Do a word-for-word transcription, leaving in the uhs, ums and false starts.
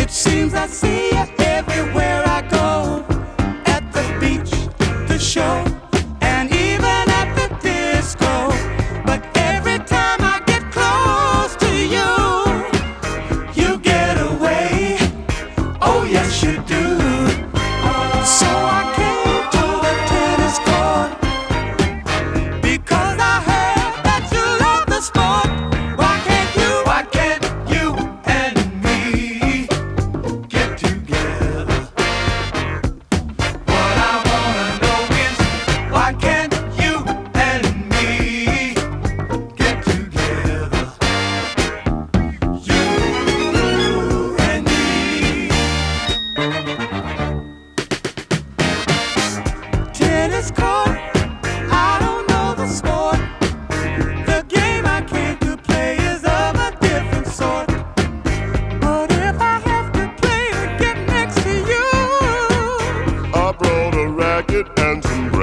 Seems I see you everywhere I go, at the beach, the show, and even at the disco. But every time I get close to you, you get away. Oh yes you do. So I came to the tennis court because I heard that you love the sport. Why can't you? Why can't you and me get together? What I wanna know is why can't you and me get together? You and me. Tennis court, I don't know the sport. The game I came to play is of a different sort. But if I have to play to get next to you, I brought a racket and some